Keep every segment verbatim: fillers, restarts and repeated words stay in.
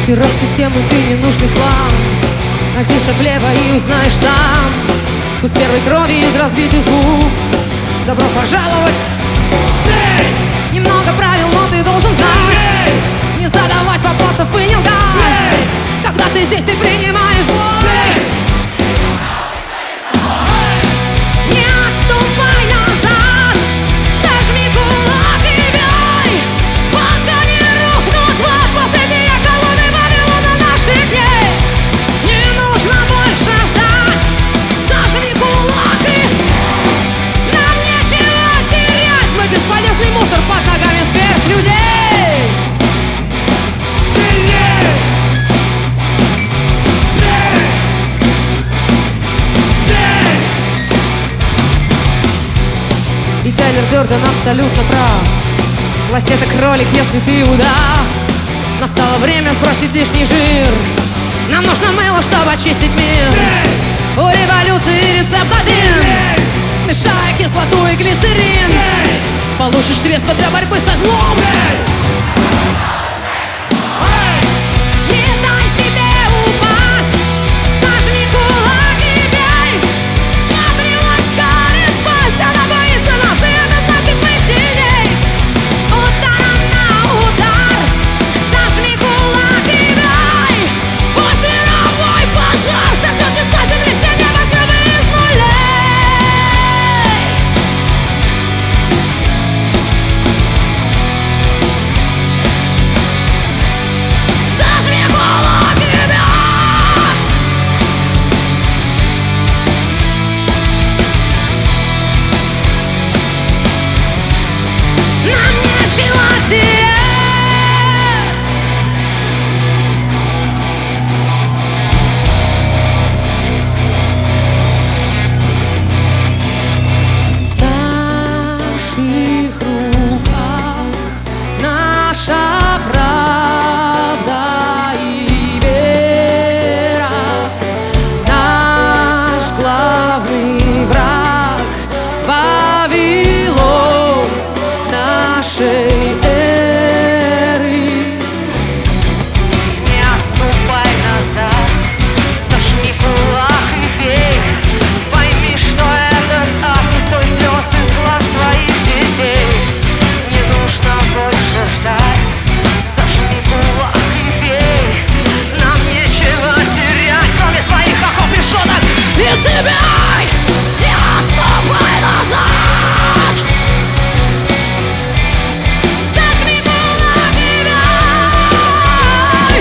Ты раб системы, ты ненужный хлам. Найди шаг влево и узнаешь сам вкус первой крови из разбитых губ. Добро пожаловать. Немного правил, но ты должен знать. Не задавать вопросов и не лгать. Когда ты здесь, ты принимаешь боль. Не отступай назад. Сожми кулак и бей, пока не рухнут в ад последние колонны Вавилона наших дней. Не нужно больше ждать. Зажми кулак и нам нечего терять. Мы бесполезный мусор под ногами сверхлюдей. И Тайлер Дёрден абсолютно прав. Власть — это кролик, если ты удав. Настало время сбросить лишний жир. Нам нужно мыло, чтобы очистить мир. У революции рецепт один. Мешая кислоту и глицерин, получишь средства для борьбы со злом. Не дай себе упасть. Зажми кулак и бей. Смотри, власть скалит пасть. Она боится нас, и это значит мы сильней. Ударом на удар. Зажми кулак и бей. Пусть мировой пожар сокрутит со земли все небоскребы из нулей. Зажми кулак и бей. Нам нечего терять. В наших руках наша правда и вера. Наш главный враг — Вавилон нашей эры. Не отступай назад, зажми кулак и бей. Пойми, что этот ад не стоит слез из глаз твоих детей. Не нужно больше ждать, зажми кулак и бей. Нам нечего терять, кроме своих оков и шуток. И тебя не отступай назад. Зажми кулак и бей.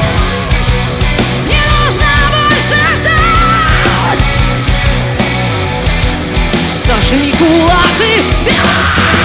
Не нужно больше ждать. Зажми кулак и бей.